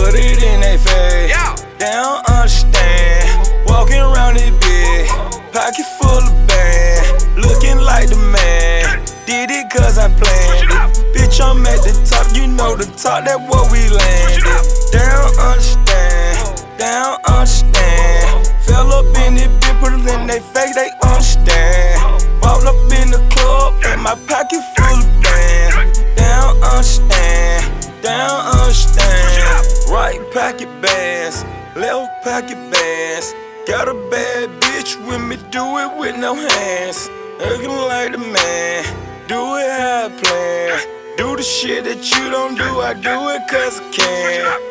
put it in they face. They don't understand. Walking around this bitch, pocket full of band, looking like the man. Did it cause I planned it. Bitch, I'm at the top, you know the top, that's where we landed. They don't understand, they don't understand. Fell up in it, bitch, put it in they face, they understand. Walked up in the club, and my pocket full of band. They don't understand, they don't understand. Right pocket bands, left pocket bands. Got a bad bitch with me, do it with no hands. Looking like the man, do it how I plan. Do the shit that you don't do, I do it cause I can.